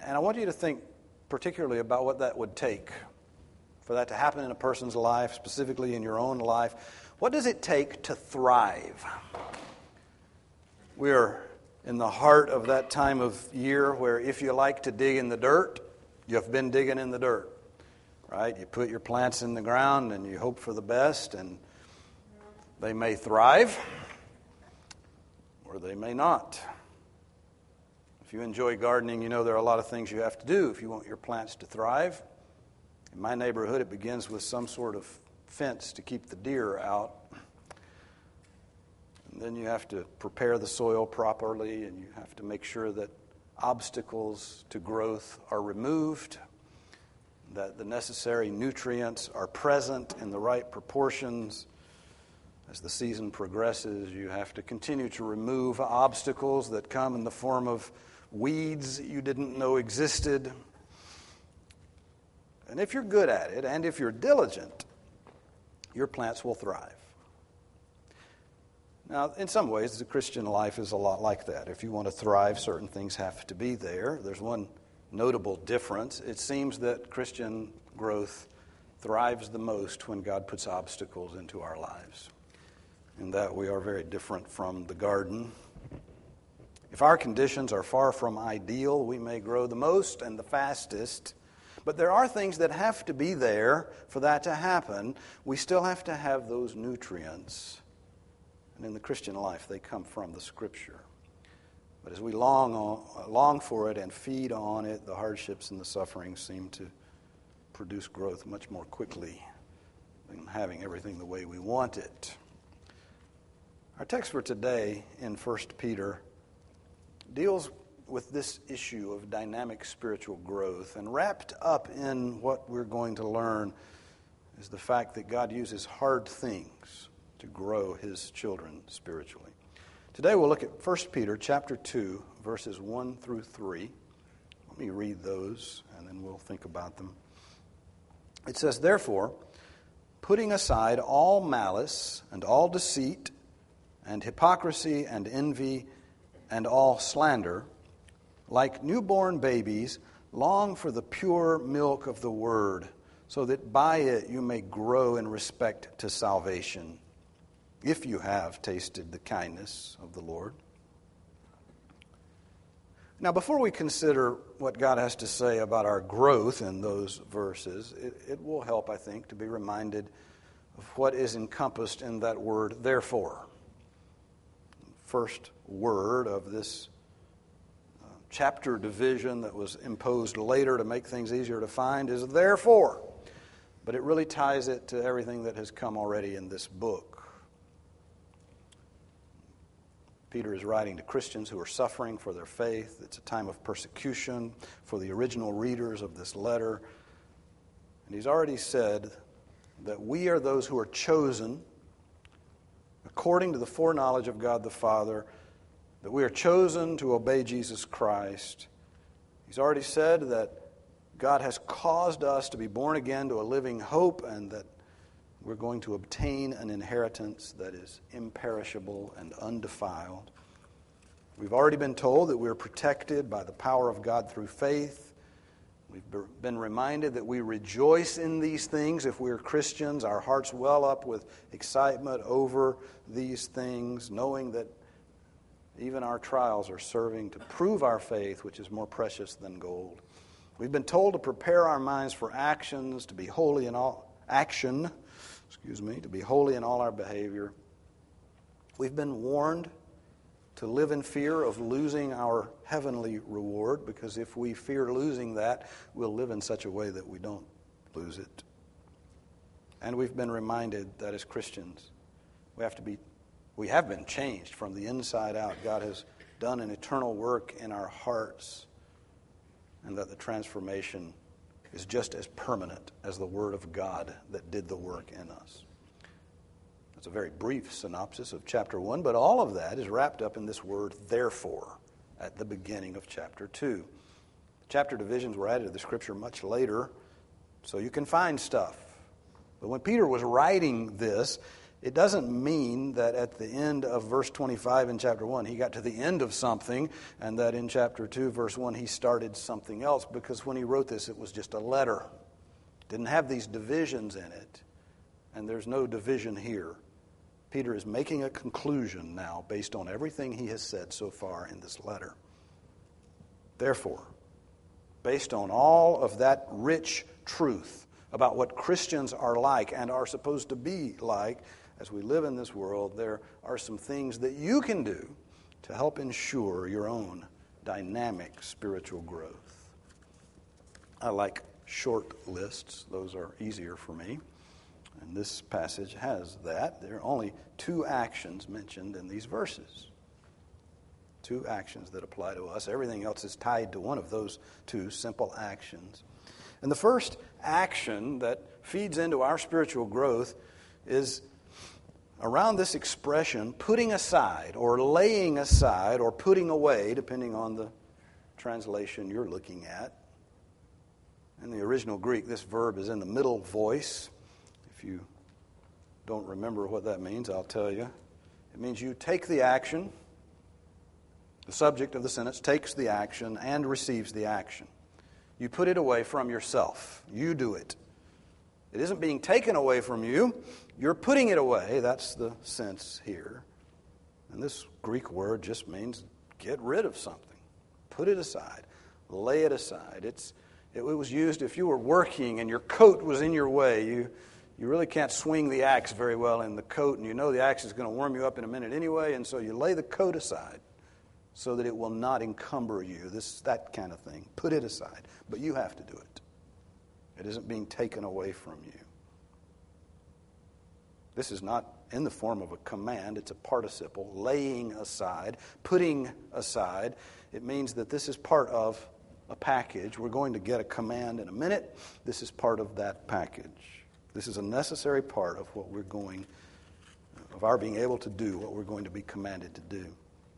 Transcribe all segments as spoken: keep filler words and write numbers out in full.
and I want you to think particularly about what that would take for that to happen in a person's life, specifically in your own life. What does it take to thrive? We're in the heart of that time of year where if you like to dig in the dirt, you've been digging in the dirt, right? You put your plants in the ground and you hope for the best, and they may thrive or they may not. If you enjoy gardening, you know there are a lot of things you have to do if you want your plants to thrive. In my neighborhood, it begins with some sort of fence to keep the deer out. And then you have to prepare the soil properly, and you have to make sure that obstacles to growth are removed, that the necessary nutrients are present in the right proportions. As the season progresses, you have to continue to remove obstacles that come in the form of weeds you didn't know existed. And if you're good at it, and if you're diligent, your plants will thrive. Now, in some ways, the Christian life is a lot like that. If you want to thrive, certain things have to be there. There's one notable difference. It seems that Christian growth thrives the most when God puts obstacles into our lives. In that we are very different from the garden. If our conditions are far from ideal, we may grow the most and the fastest. But there are things that have to be there for that to happen. We still have to have those nutrients. And in the Christian life, they come from the Scripture. But as we long on, long for it and feed on it, the hardships and the sufferings seem to produce growth much more quickly than having everything the way we want it. Our text for today in First Peter deals with this issue of dynamic spiritual growth, and wrapped up in what we're going to learn is the fact that God uses hard things to grow His children spiritually. Today we'll look at First Peter chapter two, verses one through three. Let me read those, and then we'll think about them. It says, "Therefore, putting aside all malice and all deceit and hypocrisy and envy and all slander, like newborn babies, long for the pure milk of the word, so that by it you may grow in respect to salvation, if you have tasted the kindness of the Lord." Now, before we consider what God has to say about our growth in those verses, it, it will help, I think, to be reminded of what is encompassed in that word, therefore. First word of this uh, chapter division that was imposed later to make things easier to find is therefore. But it really ties it to everything that has come already in this book. Peter is writing to Christians who are suffering for their faith. It's a time of persecution for the original readers of this letter. And he's already said that we are those who are chosen according to the foreknowledge of God the Father, that we are chosen to obey Jesus Christ. He's already said that God has caused us to be born again to a living hope, and that we're going to obtain an inheritance that is imperishable and undefiled. We've already been told that we're protected by the power of God through faith. We've been reminded that we rejoice in these things if we're Christians. Our hearts well up with excitement over these things, knowing that even our trials are serving to prove our faith, which is more precious than gold. We've been told to prepare our minds for actions, to be holy in all action, excuse me, to be holy in all our behavior. We've been warned to live in fear of losing our heavenly reward, because if we fear losing that, we'll live in such a way that we don't lose it. And we've been reminded that as Christians, we have to be, we have been changed from the inside out. God has done an eternal work in our hearts, and that the transformation is just as permanent as the Word of God that did the work in us. It's a very brief synopsis of chapter one, but all of that is wrapped up in this word, therefore, at the beginning of chapter two. The chapter divisions were added to the Scripture much later, so you can find stuff. But when Peter was writing this, It doesn't mean that at the end of verse twenty-five in chapter one, he got to the end of something, and that in chapter two, verse one, he started something else, because when he wrote this, it was just a letter. It didn't have these divisions in it, and there's no division here. Peter is making a conclusion now based on everything he has said so far in this letter. Therefore, based on all of that rich truth about what Christians are like and are supposed to be like, as we live in this world, there are some things that you can do to help ensure your own dynamic spiritual growth. I like short lists. Those are easier for me. And this passage has that. There are only two actions mentioned in these verses. Two actions that apply to us. Everything else is tied to one of those two simple actions. And the first action that feeds into our spiritual growth is around this expression, putting aside, or laying aside, or putting away, depending on the translation you're looking at. In the original Greek, this verb is in the middle voice. If you don't remember what that means, I'll tell you. It means you take the action, the subject of the sentence takes the action and receives the action. You put it away from yourself. You do it. It isn't being taken away from you. You're putting it away. That's the sense here. And this Greek word just means get rid of something. Put it aside. Lay it aside. It's, it was used if you were working and your coat was in your way. You, you really can't swing the axe very well in the coat, and you know the axe is going to warm you up in a minute anyway, and so you lay the coat aside so that it will not encumber you. This, that kind of thing. Put it aside. But you have to do it. It isn't being taken away from you. This is not in the form of a command. It's a participle, laying aside, putting aside. It means that this is part of a package. We're going to get a command in a minute. This is part of that package. This is a necessary part of what we're going, of our being able to do what we're going to be commanded to do.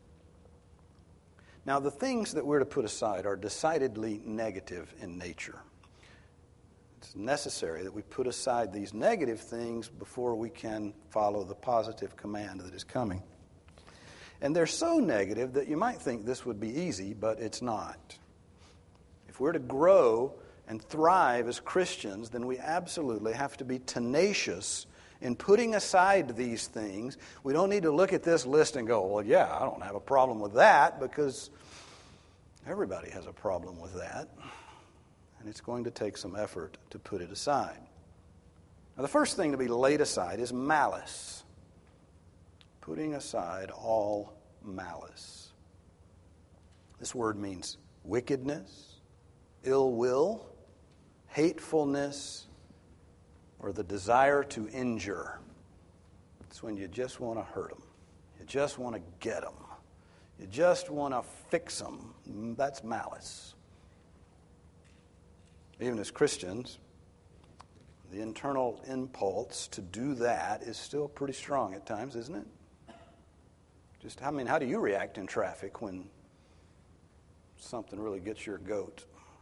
Now, the things that we're to put aside are decidedly negative in nature. It's necessary that we put aside these negative things before we can follow the positive command that is coming. And they're so negative that you might think this would be easy, but it's not. If we're to grow and thrive as Christians, then we absolutely have to be tenacious in putting aside these things. We don't need to look at this list and go, well, yeah, I don't have a problem with that, because everybody has a problem with that. And it's going to take some effort to put it aside. Now, the first thing to be laid aside is malice. Putting aside all malice. This word means wickedness, ill will, hatefulness, or the desire to injure. It's when you just want to hurt them. You just want to get them. You just want to fix them. That's malice. Even as Christians, the internal impulse to do that is still pretty strong at times, isn't it? Just, I mean, how do you react in traffic when something really gets your goat?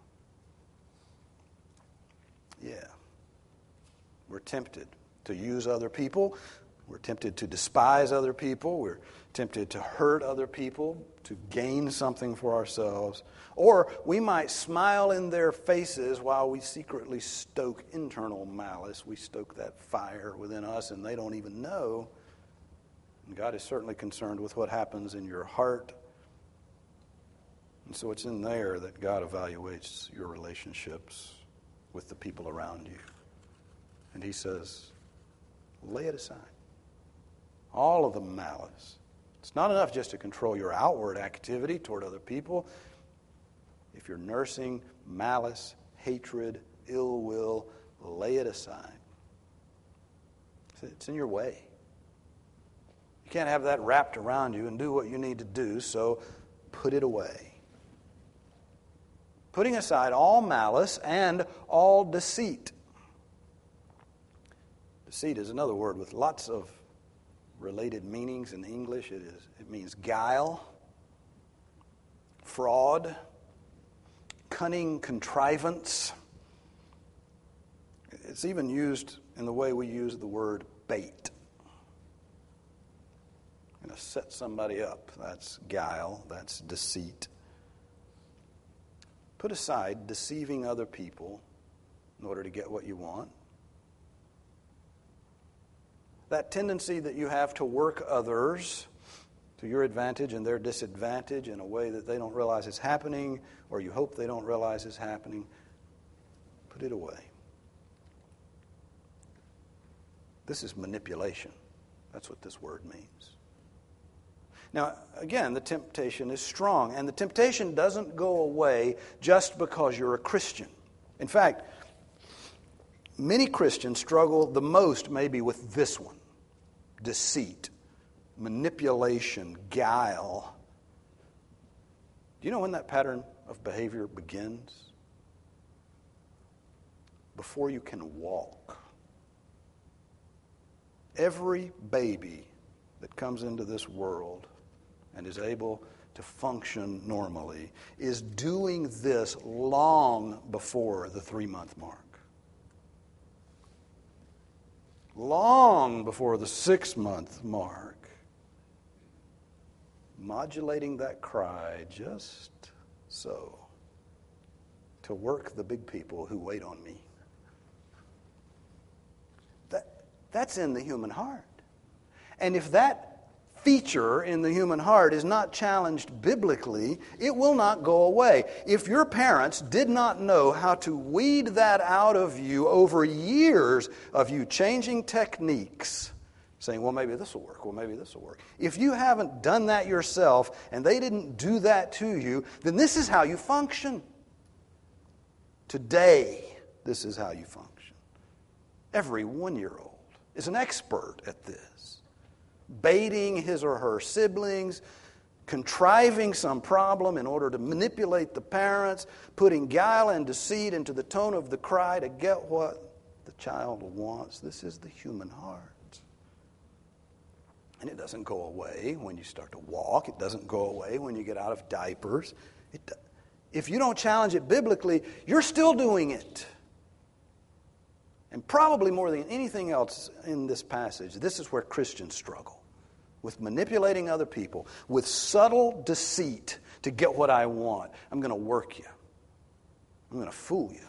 Yeah. We're tempted to use other people. We're tempted to despise other people. We're tempted to hurt other people, to gain something for ourselves. Or we might smile in their faces while we secretly stoke internal malice. We stoke that fire within us, and they don't even know. And God is certainly concerned with what happens in your heart. And so it's in there that God evaluates your relationships with the people around you. And He says, lay it aside. All of the malice. It's not enough just to control your outward activity toward other people. If you're nursing malice, hatred, ill will, lay it aside. It's in your way. You can't have that wrapped around you and do what you need to do, so put it away. Putting aside all malice and all deceit. Deceit is another word with lots of related meanings in English. It is. It means guile, fraud, cunning contrivance. It's even used in the way we use the word bait. Going to set somebody up. That's guile. That's deceit. Put aside deceiving other people in order to get what you want. That tendency that you have to work others to your advantage and their disadvantage in a way that they don't realize is happening, or you hope they don't realize is happening, put it away. This is manipulation. That's what this word means. Now, again, the temptation is strong, and the temptation doesn't go away just because you're a Christian. In fact, many Christians struggle the most maybe with this one: deceit, manipulation, guile. Do you know when that pattern of behavior begins? Before you can walk. Every baby that comes into this world and is able to function normally is doing this long before the three-month mark. Long before the six-month mark. Modulating that cry just so to work the big people who wait on me. That, that's in the human heart. And if that feature in the human heart is not challenged biblically, it will not go away. If your parents did not know how to weed that out of you over years of you changing techniques, saying, well, maybe this will work, well, maybe this will work. If you haven't done that yourself and they didn't do that to you, then this is how you function. Today, this is how you function. Every one-year-old is an expert at this. Baiting his or her siblings, contriving some problem in order to manipulate the parents, putting guile and deceit into the tone of the cry to get what the child wants. This is the human heart. And it doesn't go away when you start to walk. It doesn't go away when you get out of diapers. It, if you don't challenge it biblically, you're still doing it. And probably more than anything else in this passage, this is where Christians struggle. With manipulating other people, with subtle deceit to get what I want. I'm going to work you. I'm going to fool you.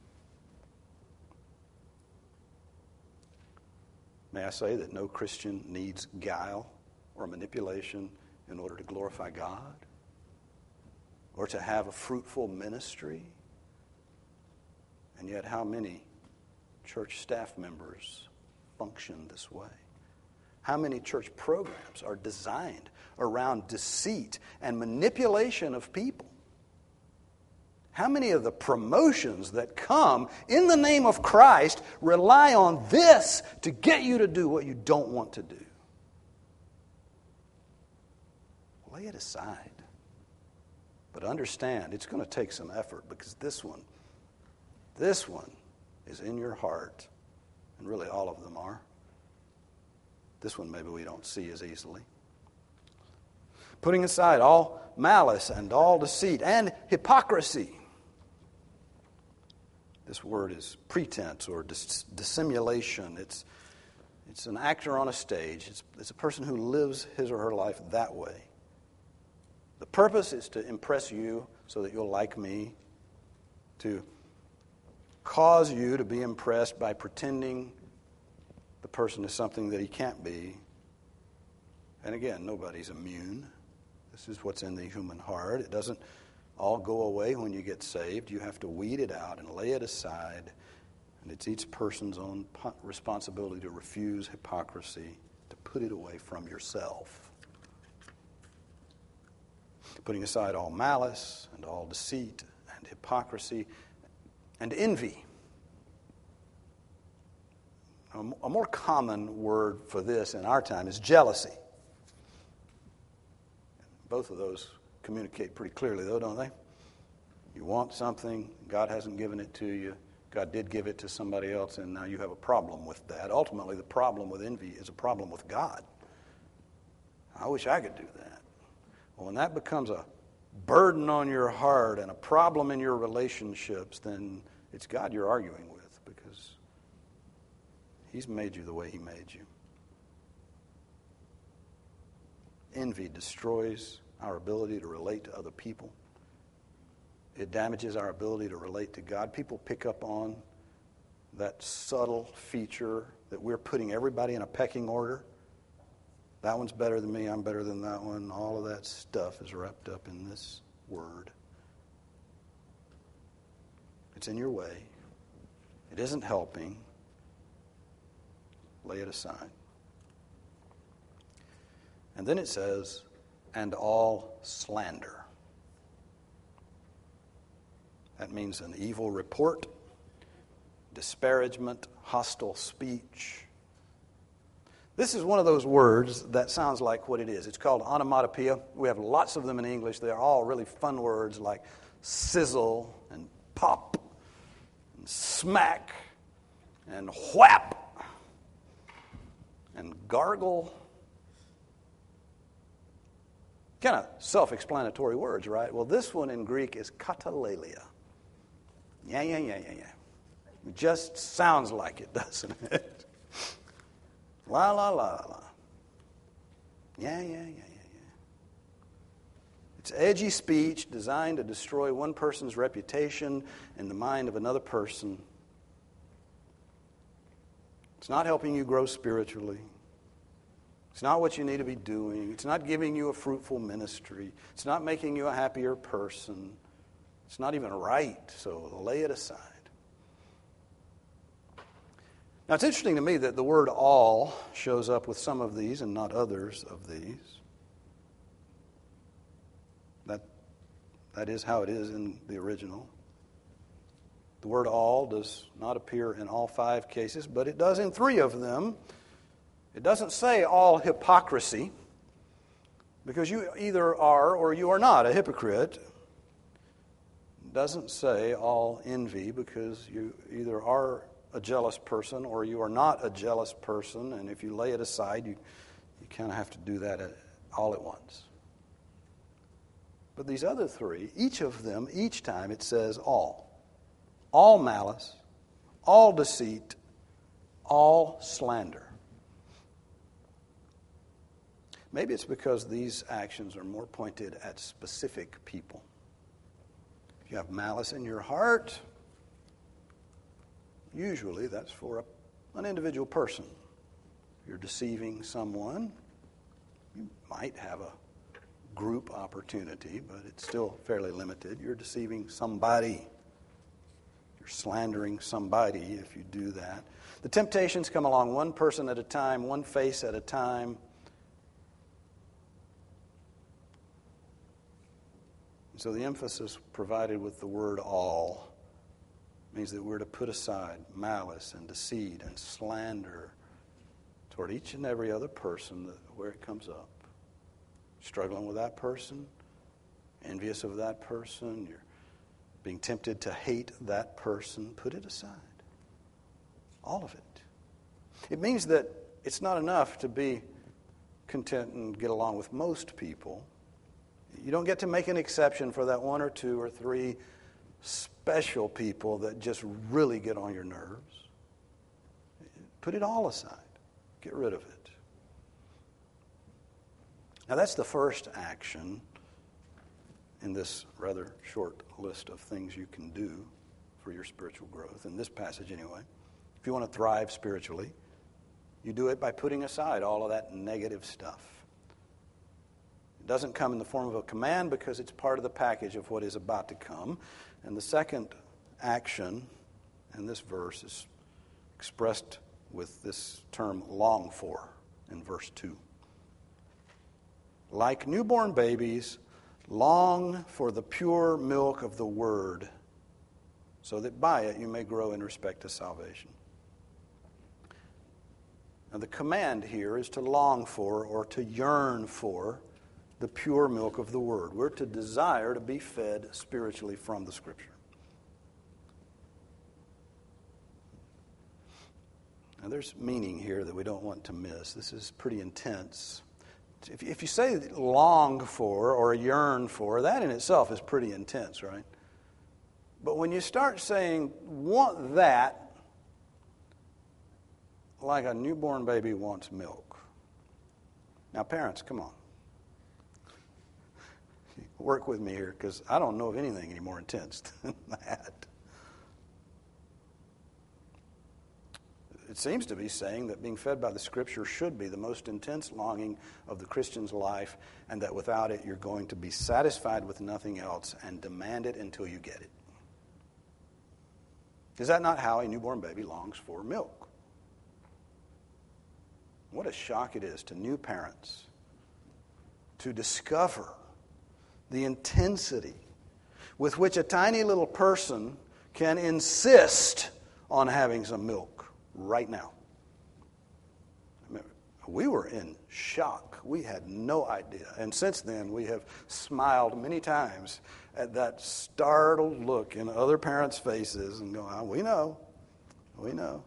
May I say that no Christian needs guile or manipulation in order to glorify God or to have a fruitful ministry? And yet how many church staff members function this way? How many church programs are designed around deceit and manipulation of people? How many of the promotions that come in the name of Christ rely on this to get you to do what you don't want to do? Lay it aside. But understand, it's going to take some effort, because this one, this one is in your heart, and really all of them are. This one maybe we don't see as easily. Putting aside all malice and all deceit and hypocrisy. This word is pretense or dis- dissimulation. It's, it's an actor on a stage. It's, it's a person who lives his or her life that way. The purpose is to impress you so that you'll like me, to cause you to be impressed by pretending the person is something that he can't be. And again, nobody's immune. This is what's in the human heart. It doesn't all go away when you get saved. You have to weed it out and lay it aside. And it's each person's own responsibility to refuse hypocrisy, to put it away from yourself. Putting aside all malice and all deceit and hypocrisy and envy. A more common word for this in our time is jealousy. Both of those communicate pretty clearly, though, don't they? You want something, God hasn't given it to you. God did give it to somebody else, and now you have a problem with that. Ultimately, the problem with envy is a problem with God. I wish I could do that. Well, when that becomes a burden on your heart and a problem in your relationships, then it's God you're arguing with, because He's made you the way He made you. Envy destroys our ability to relate to other people. It damages our ability to relate to God. People pick up on that subtle feature that we're putting everybody in a pecking order. That one's better than me, I'm better than that one. All of that stuff is wrapped up in this word. It's in your way. It isn't helping. Lay it aside. And then it says, and all slander. That means an evil report, disparagement, hostile speech. This is one of those words that sounds like what it is. It's called onomatopoeia. We have lots of them in English. They're all really fun words like sizzle and pop and smack and whap and gargle. Kind of self-explanatory words, right? Well, this one in Greek is katalelia. Yeah, yeah, yeah, yeah, yeah. It just sounds like it, doesn't it? La, la, la, la. Yeah, yeah, yeah, yeah, yeah. It's edgy speech designed to destroy one person's reputation in the mind of another person. It's not helping you grow spiritually. It's not what you need to be doing. It's not giving you a fruitful ministry. It's not making you a happier person. It's not even right, so lay it aside. Now, it's interesting to me that the word all shows up with some of these and not others of these. That, that is how it is in the original. The word all does not appear in all five cases, but it does in three of them. It doesn't say all hypocrisy, because you either are or you are not a hypocrite. It doesn't say all envy, because you either are a jealous person or you are not a jealous person, and if you lay it aside, you, you kind of have to do that at, all at once. But these other three, each of them, each time it says all. All malice, all deceit, all slander. Maybe it's because these actions are more pointed at specific people. If you have malice in your heart, usually that's for a, an individual person. If you're deceiving someone, you might have a group opportunity, but it's still fairly limited. You're deceiving somebody. You're slandering somebody if you do that. The temptations come along one person at a time, one face at a time. So the emphasis provided with the word all means that we're to put aside malice and deceit and slander toward each and every other person that, where it comes up. Struggling with that person, envious of that person, you're being tempted to hate that person, put it aside. All of it. It means that it's not enough to be content and get along with most people. You don't get to make an exception for that one or two or three special people that just really get on your nerves. Put it all aside. Get rid of it. Now that's the first action in this rather short list of things you can do for your spiritual growth, in this passage anyway. If you want to thrive spiritually, you do it by putting aside all of that negative stuff. It doesn't come in the form of a command because it's part of the package of what is about to come. And the second action in this verse is expressed with this term long for in verse two. Like newborn babies, long for the pure milk of the word, so that by it you may grow in respect to salvation. Now the command here is to long for or to yearn for the pure milk of the word. We're to desire to be fed spiritually from the Scripture. Now there's meaning here that we don't want to miss. This is pretty intense. If, if you say long for or yearn for, that in itself is pretty intense, right? But when you start saying want that, like a newborn baby wants milk. Now parents, come on. work with me here, because I don't know of anything any more intense than that. It seems to be saying that being fed by the Scripture should be the most intense longing of the Christian's life, and that without it you're going to be satisfied with nothing else and demand it until you get it. Is that not how a newborn baby longs for milk? What a shock it is to new parents to discover the intensity with which a tiny little person can insist on having some milk right now. I mean, we were in shock. We had no idea. And since then, we have smiled many times at that startled look in other parents' faces and going, oh, we know, we know.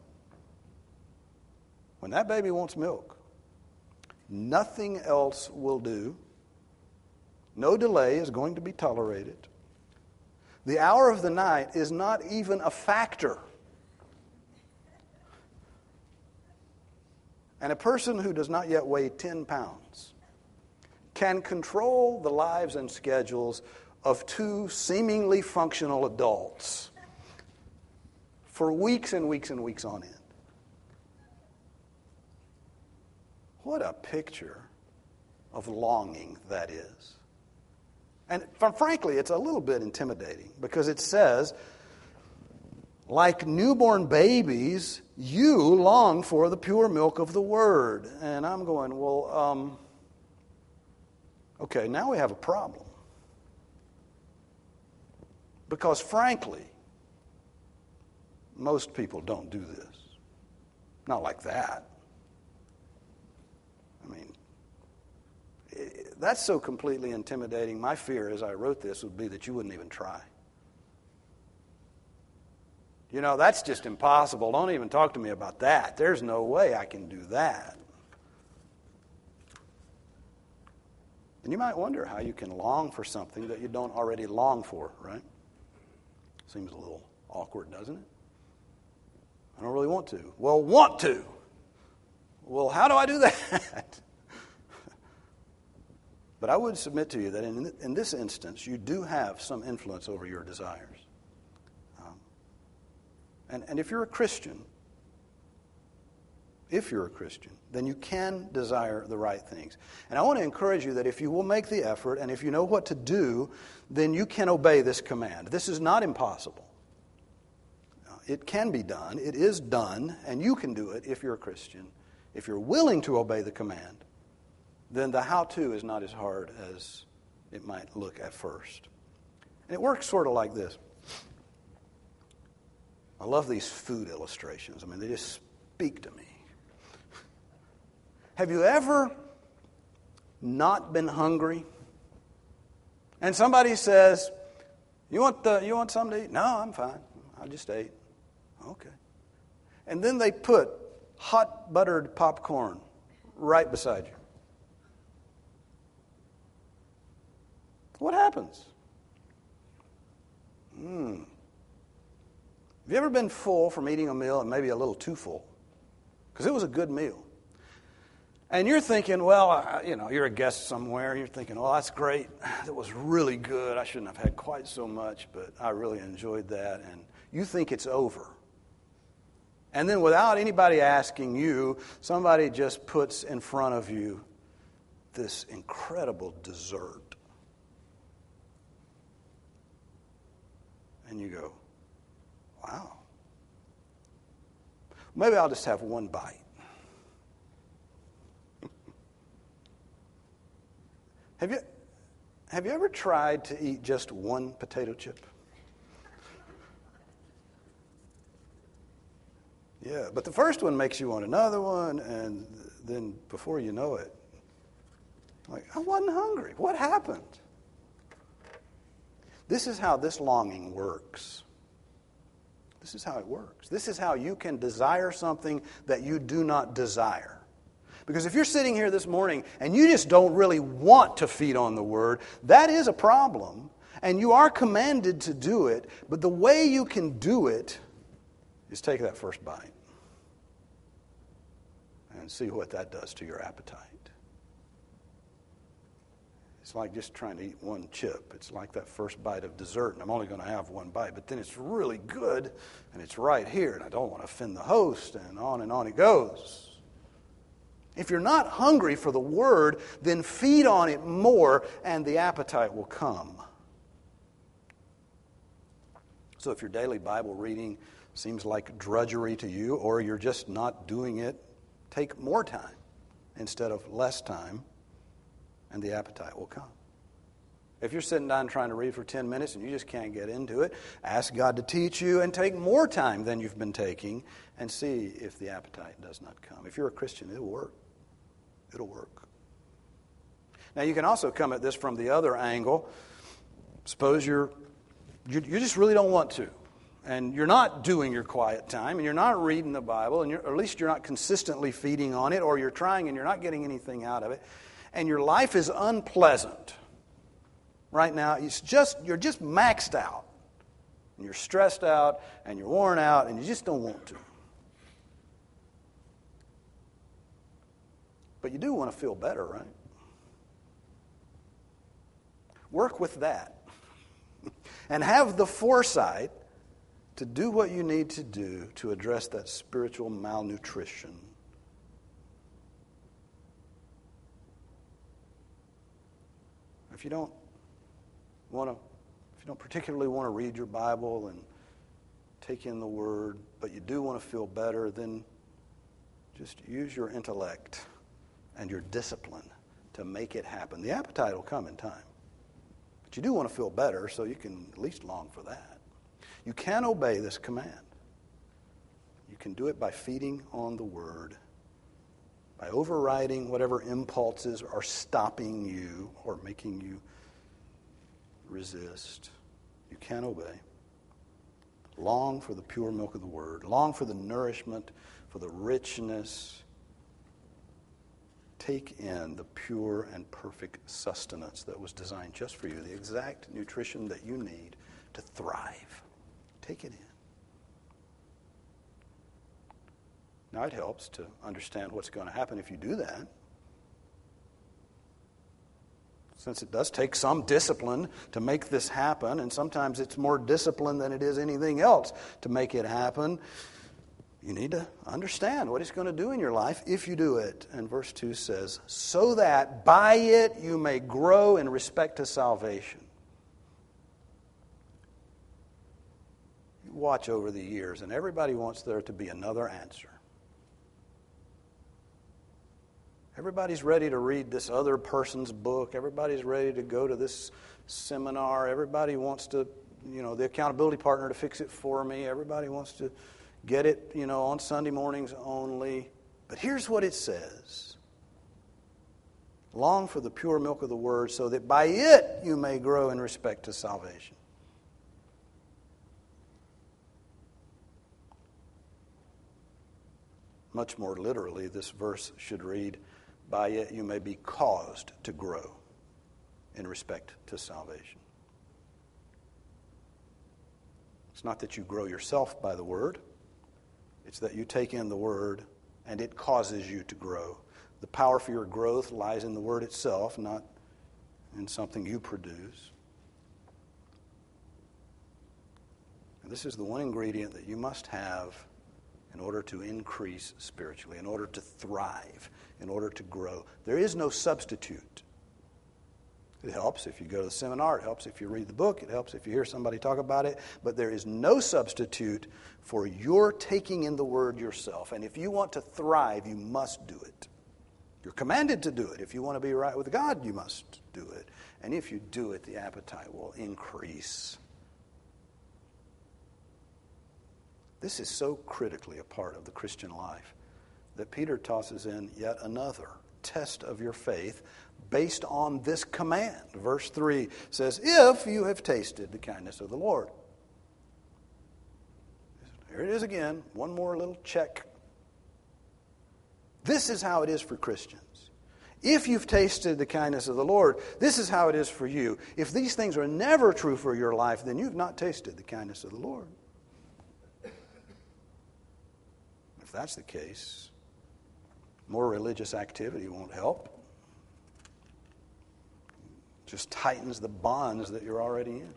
When that baby wants milk, nothing else will do. No delay is going to be tolerated. The hour of the night is not even a factor. And a person who does not yet weigh ten pounds can control the lives and schedules of two seemingly functional adults for weeks and weeks and weeks on end. What a picture of longing that is. And frankly, it's a little bit intimidating because it says, like newborn babies, you long for the pure milk of the Word. And I'm going, well, um, okay, now we have a problem. Because frankly, most people don't do this. Not like that. I mean, it, that's so completely intimidating. My fear as I wrote this would be that you wouldn't even try. You know, that's just impossible. Don't even talk to me about that. There's no way I can do that. And you might wonder how you can long for something that you don't already long for, right? Seems a little awkward, doesn't it? I don't really want to. Well, want to. Well, how do I do that? But I would submit to you that in, in this instance, you do have some influence over your desires. And, and if you're a Christian, if you're a Christian, then you can desire the right things. And I want to encourage you that if you will make the effort and if you know what to do, then you can obey this command. This is not impossible. It can be done. It is done, and you can do it if you're a Christian. If you're willing to obey the command, then the how-to is not as hard as it might look at first. And it works sort of like this. I love these food illustrations. I mean, they just speak to me. Have you ever not been hungry? And somebody says, you want the, you want something to eat? No, I'm fine. I just ate. Okay. And then they put hot buttered popcorn right beside you. What happens? Hmm. Have you ever been full from eating a meal and maybe a little too full? Because it was a good meal. And you're thinking, well, I, you know, you're a guest somewhere. And you're thinking, well, that's great. That was really good. I shouldn't have had quite so much, but I really enjoyed that. And you think it's over. And then without anybody asking you, somebody just puts in front of you this incredible dessert. And you go, wow. Maybe I'll just have one bite. Have you, have you ever tried to eat just one potato chip? Yeah, but the first one makes you want another one, and then before you know it, like, I wasn't hungry. What happened? This is how this longing works. This is how it works. This is how you can desire something that you do not desire. Because if you're sitting here this morning and you just don't really want to feed on the Word, that is a problem, and you are commanded to do it, but the way you can do it is take that first bite and see what that does to your appetite. It's like just trying to eat one chip. It's like that first bite of dessert, and I'm only going to have one bite, but then it's really good, and it's right here, and I don't want to offend the host, and on and on it goes. If you're not hungry for the Word, then feed on it more, and the appetite will come. So if your daily Bible reading seems like drudgery to you, or you're just not doing it, take more time instead of less time, and the appetite will come. If you're sitting down trying to read for ten minutes and you just can't get into it, ask God to teach you and take more time than you've been taking and see if the appetite does not come. If you're a Christian, it'll work. It'll work. Now, you can also come at this from the other angle. Suppose you're you, you just really don't want to, and you're not doing your quiet time, and you're not reading the Bible, and you're, or at least you're not consistently feeding on it, or you're trying and you're not getting anything out of it, and your life is unpleasant. Right now, it's just you're just maxed out, and you're stressed out, and you're worn out, and you just don't want to. But you do want to feel better, right? Work with that. And have the foresight to do what you need to do to address that spiritual malnutrition. If you don't want to, if you don't particularly want to read your Bible and take in the Word, but you do want to feel better, then just use your intellect and your discipline to make it happen. The appetite will come in time. But you do want to feel better, so you can at least long for that. You can obey this command. You can do it by feeding on the Word, by overriding whatever impulses are stopping you or making you resist. You can obey. Long for the pure milk of the Word. Long for the nourishment, for the richness. Take in the pure and perfect sustenance that was designed just for you, the exact nutrition that you need to thrive. Take it in. Now, it helps to understand what's going to happen if you do that. Since it does take some discipline to make this happen, and sometimes it's more discipline than it is anything else to make it happen, you need to understand what it's going to do in your life if you do it. And verse two says, so that by it you may grow in respect to salvation. You watch over the years, and everybody wants there to be another answer. Everybody's ready to read this other person's book. Everybody's ready to go to this seminar. Everybody wants to, you know, the accountability partner to fix it for me. Everybody wants to get it, you know, on Sunday mornings only. But here's what it says. Long for the pure milk of the Word, so that by it you may grow in respect to salvation. Much more literally, this verse should read, by it you may be caused to grow in respect to salvation. It's not that you grow yourself by the Word. It's that you take in the Word and it causes you to grow. The power for your growth lies in the Word itself, not in something you produce. And this is the one ingredient that you must have in order to increase spiritually, in order to thrive, in order to grow. There is no substitute. It helps if you go to the seminar. It helps if you read the book. It helps if you hear somebody talk about it. But there is no substitute for your taking in the Word yourself. And if you want to thrive, you must do it. You're commanded to do it. If you want to be right with God, you must do it. And if you do it, the appetite will increase. This is so critically a part of the Christian life that Peter tosses in yet another test of your faith based on this command. Verse three says, if you have tasted the kindness of the Lord. Here it is again, one more little check. This is how it is for Christians. If you've tasted the kindness of the Lord, this is how it is for you. If these things are never true for your life, then you've not tasted the kindness of the Lord. If that's the case, more religious activity won't help. just tightens the bonds that you're already in.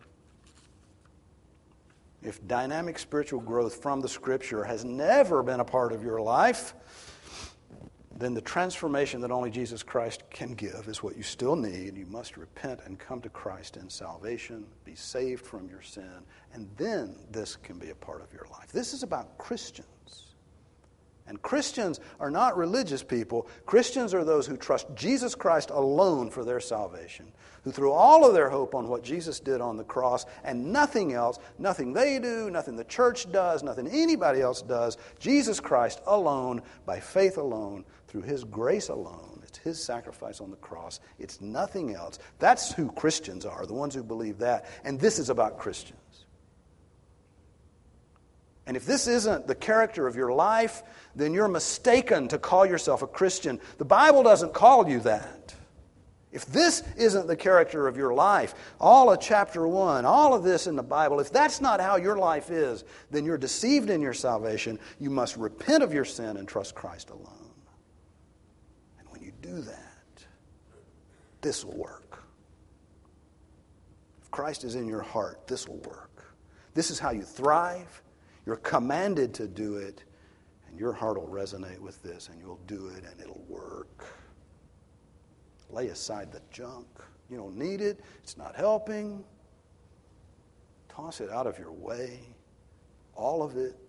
If dynamic spiritual growth from the Scripture has never been a part of your life, then the transformation that only Jesus Christ can give is what you still need. You must repent and come to Christ in salvation, be saved from your sin, and then this can be a part of your life. This is about Christians. And Christians are not religious people. Christians are those who trust Jesus Christ alone for their salvation, who threw all of their hope on what Jesus did on the cross and nothing else, nothing they do, nothing the church does, nothing anybody else does. Jesus Christ alone, by faith alone, through His grace alone. It's His sacrifice on the cross. It's nothing else. That's who Christians are, the ones who believe that. And this is about Christians. And if this isn't the character of your life, then you're mistaken to call yourself a Christian. The Bible doesn't call you that. If this isn't the character of your life, all of chapter one, all of this in the Bible, if that's not how your life is, then you're deceived in your salvation. You must repent of your sin and trust Christ alone. And when you do that, this will work. If Christ is in your heart, this will work. This is how you thrive. You're commanded to do it, and your heart will resonate with this, and you'll do it, and it'll work. Lay aside the junk. You don't need it. It's not helping. Toss it out of your way, all of it,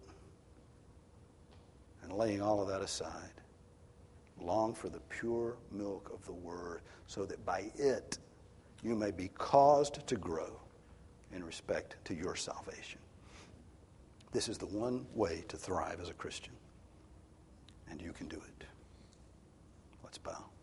and laying all of that aside. Long for the pure milk of the Word, so that by it you may be caused to grow in respect to your salvation. This is the one way to thrive as a Christian. And you can do it. Let's bow.